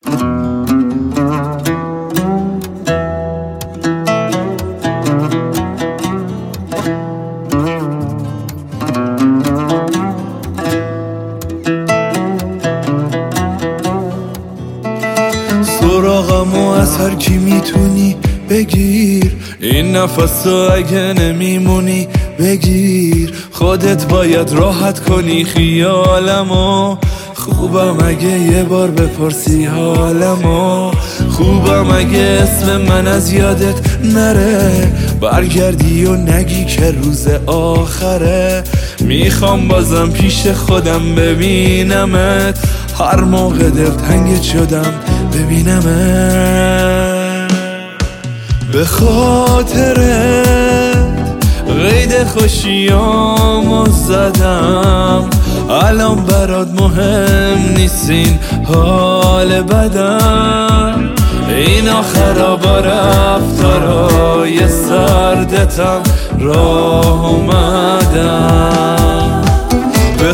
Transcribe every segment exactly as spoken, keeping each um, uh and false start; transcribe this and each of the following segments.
سراغمو از هر کی میتونی بگیر، این نفسو اگه نمیمونی بگیر. خودت باید راحت کنی خیالمو، خوبم اگه یه بار بپرسی حالمو. خوبم اگه اسم من از یادت نره، برگردی و نگی که روز آخره. میخوام بازم پیش خودم ببینمت، هر موقع دلتنگت شدم ببینمت. به خاطرت قید خوشیامو زدم، الان برات مهم نیستین حال بدم. این آخرا رفتارای سردتم راه اومدم. به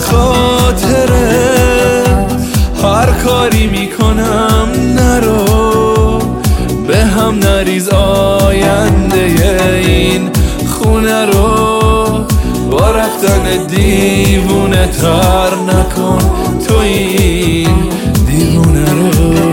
خاطرت هر کاری میکنم نرو، به هم نریز آینده این خونه رو. با رفتن دیوونه تر نکن تو این دیوونه رو.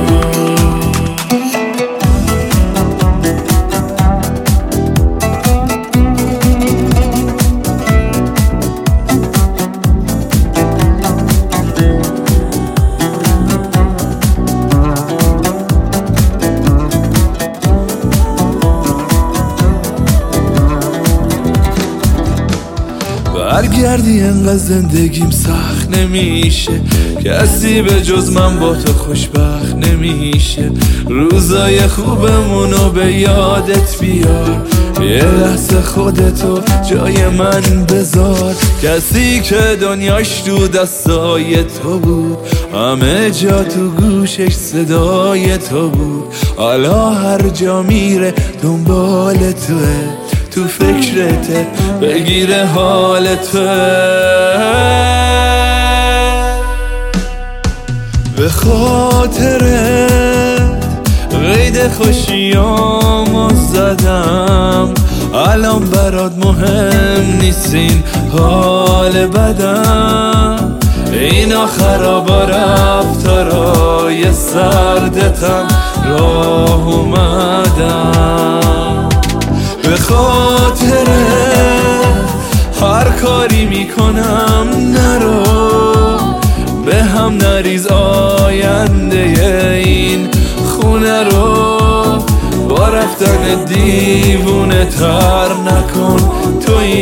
برگردی انقدر زندگیم سخت نمیشه، کسی به جز من با تو خوشبخت نمیشه. روزای خوبمونو به یادت بیار، یه لحظه خودتو جای من بذار. کسی که دنیاش تو دستای تو بود، همه جا تو گوشش صدای تو بود. حالا هر جا میره دنبال توه، تو فکرته بگیره حال توه. به خاطرت قید خوشیامو زدم، الان برات مهم نیستین حال بدم. این آخرا با رفتارای سردتم راه اومدم. به خاطرت هر کاری میکنم نرو، به هم نریز آینده این خونه رو. با رفتن دیوونه تر نکن تو این